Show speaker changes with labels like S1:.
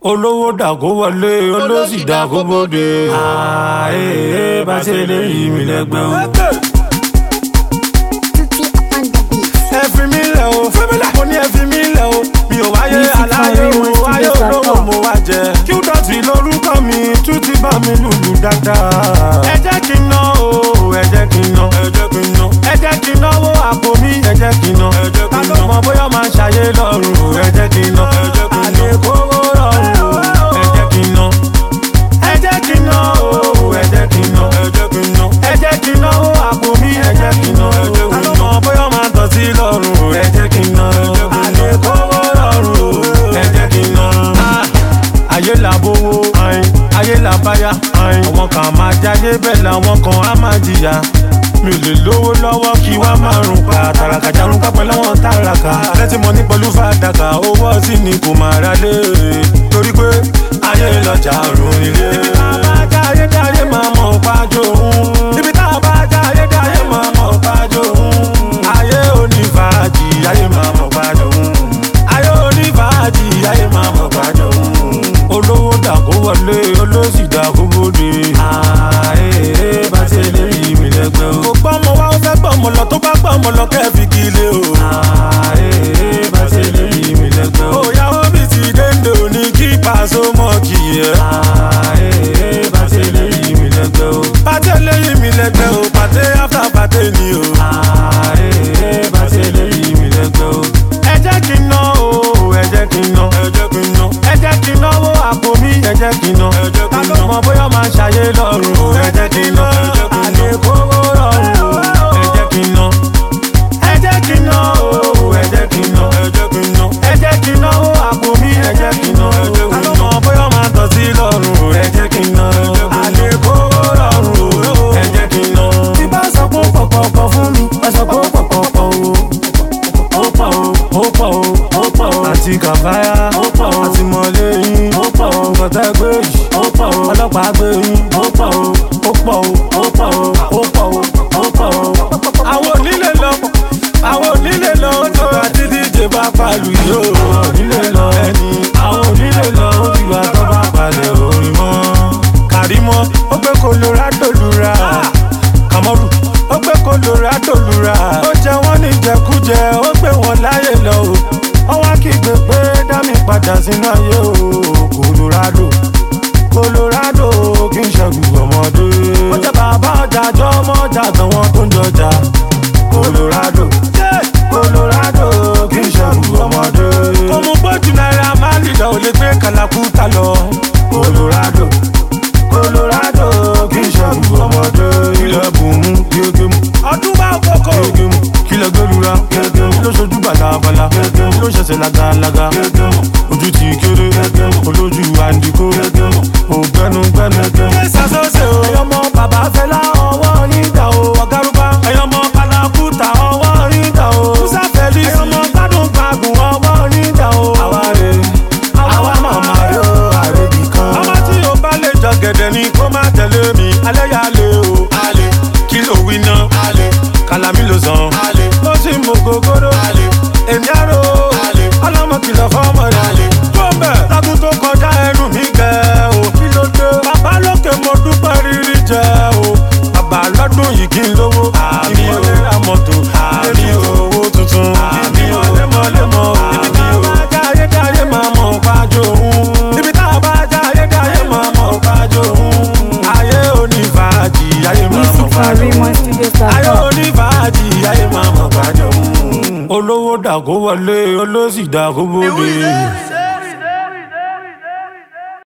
S1: olówó dàgó wọlé olóṣì dàgó bóde. Ààyè bá ṣe lè yí mi lẹ́gbẹ́ o. Ẹ fi mí lẹ̀ o, mo ní ẹ fi mí lẹ̀ o. Mi ò wáyé aláyé o, wáyé olówó mo wá jẹ. Qdotty lórúkọ mi, tún ti bá mi lùlù dáadáa. Ẹ jẹ́ kí n ná o, ẹ jẹ́ kí n ná. Ẹ jẹ́ kí n náwó àpò mi, ẹ jẹ́ kí n ná. Ta ló mọ̀ bóyá máa ṣàyé lọ́rùn, ẹ jẹ́ kí n ná. Àlékòwò rọrùn, ẹ jẹ́ kí n ná. Ẹ jẹ́ kí n ná o, ẹ jẹ́ kí n ná. Ẹ jẹ́ kí n náwó àpò mi, ẹ jẹ́ kí n ná. Ta ló mọ̀ bóyá máa tọ̀ sí lọ́rùn, ẹ jẹ́ kí n ná. Àlékòwò rọrùn, ẹ jẹ́ kí n ná. Ayé làbówó, ayé làbáyá, àwọn kan máa jáde bẹ́ẹ̀ làwọn kan á máa jìyà. Mi ò lè lówó lọ́wọ́ kí wá máa rùn pa tàràkà jarun pápẹ́ lọ́wọ́ tàràkà. Lẹ́tí mo ní pẹ̀lú fàdákà, owó sí ni kò máa ra lé. Torí pé ayé lọ́jà rùn nílé. Ibi tá a bá jáyé jáyé máa mọ̀ pájó òun. Ibi tá a bá jáyé jáyé máa mọ̀ pájó òun. Ayé onífàájì, ayé máa mọ̀ pájó òun. Ayé onífàájì, ayé máa mọ̀ pájó òun. Olówó dàgó wọlé, olóṣì dàgó bóde. Ààyè bá ṣe lè yí mi lẹ́gbẹ́ o. Kò gbọ́mọ wá ó fẹ́ gbọ́mọ lọ, tó bá gbọ́mọ lọ kẹ́ fi kílé o. Ààyè bá ṣe lè yí mi lẹ́gbẹ́ o. Òyàwó mi ti dénde òní kí Paso mọ́ kì í ẹ̀. Ààyè bá ṣe lè yí mi lẹ́gbẹ́ o. Pàtẹ lè yí mi lẹ́gbẹ́ o, pàtẹ after pàtẹ ni o. Ààyè bá ṣe lè yí mi lẹ́gbẹ́ o. Ẹ jẹ́ kí n ná o, ẹ jẹ́ kí n ná. Ẹ jẹ́ kí n náwó àpò mi, ẹ jẹ́ kí n ná. Ta ló mọ̀ bóyá máa ṣàyé lọ́rùn, ẹ jẹ́ kí n ná. Àlékòwò rọrùn, ẹ jẹ́ kí n ná. Ẹ jẹ́ kí n ná o, ẹ jẹ́ kí n ná. Ẹ jẹ́ kí n náwó àpò mi, ẹ jẹ́ kí n ná. Ta ló mọ̀ bóyá máa tọ̀ sí lọ́rùn, ẹ jẹ́ kí n ná. Àlékòwò rọrùn, ẹ jẹ́ kí n ná. Tí bá sọ pé ó pọ̀pọ̀pọ̀ fún mi, ẹ sọ pé ó pọ̀pọ̀pọ̀ o. Ó pọ̀ o, ó pọ̀ o, ó pọ̀ o. Àti kàfáyà, ó pọ̀ o. Àti mọ̀lẹ́ yín, ó pọ̀ o. Bọ̀tẹ́ gbé yìí, ó pọ̀ o. Ọlọ́pàá gbé yín, ó pọ̀ o. Ó pọ̀ o, ó pọ̀ o, ó pọ̀ o, ó pọ̀ o. Àwọn onílé lọ, àwọn onílé lọ, ó tó àti díje bá pàlù yìí o. Onílé lọ ẹni, àwọn onílé lọ, ó ti wá tó bá palẹ̀ orin mọ́. Kàrímọ́, ó gbé Colorado lura. Kàmọ́rù, ó gbé Colorado lura. Ó jẹ wọ́n ní jẹkújẹ, ó gbé wọn láyè lọ o. Wọ́n wá kígbe pé dá mi padà sínú ayé o. Colorado kì í ṣẹ́gun ọmọdé. Ó jẹ́ bàbá ọjà jọ ọmọ ọjà àtàwọn tó ń jọjà. Colorado kì í ṣẹ́gun ọmọdé. Kò mú bójú náírà máa lì lọ, ò lè gbé kàlàkùtà lọ. Colorado kì í ṣẹ́gun ọmọdé. Ilẹ̀ bùnmú gégé mu. Ọdún bá kókó. Gégé mu. Kílẹ̀ gbẹ́lura. Gégé mu. Ló ṣojú balabala. Gégé mu. Ló ṣẹ̀ṣẹ̀ lagalaga. Gégé mu. Ojú ti kéré. Gégé mu. Olójú àǹdíkó. Gégé mu. Ògbẹ́nugbẹ́nu. Kẹ́sà sọ́sẹ̀ o. Ẹyọmọ bàbá Fẹlá ọwọ́ yín dà o. Ọ̀gárùbá. Ẹyọmọ Kàlàkùtà ọwọ́ yín dà o. Musa Felix. Ẹyọmọ Gbádùn Gbàgùn ọwọ́ yín dà o. Àwa rè àwa màmá rè o. Àrèbì kan. Ọmọ tí o bá lè jọ gẹ̀dẹ̀ ni kó má tẹ̀lé mi. Alẹ́ yà lé o. Alẹ́ kí ló wí ná. Alẹ́ Kàlámì ló sàn. Alẹ́ ó sì mú gògóró. Alẹ́ èmi àrò. Alẹ́ ọlọ́mọ kìlọ̀ fọ́mọ rẹ̀. Alẹ́ tó bẹ̀ lágùn tó kọjá ẹnu mi gẹ̀ o. Kí ló dé? Bàbá lókè mo dúpẹ́ rírí jẹ o. Bàbá lọ́dún yìí kí n lówó. Àmì o lè ra mọ́tò. Àmì o owó tuntun. Àmì o lemọ́lemọ́. Ibi tá a bá jáyé jáyé máa mọ̀ pájó òun. Ibi tá a bá jáyé jáyé máa mọ̀ pájó òun. Ayé onífàájì, ayé máa mọ̀ pájó òun. Ayé onífàájì, ayé máa mọ̀ pájó òun. Olówó dàgó wọlé, olóṣì dàgó bóde.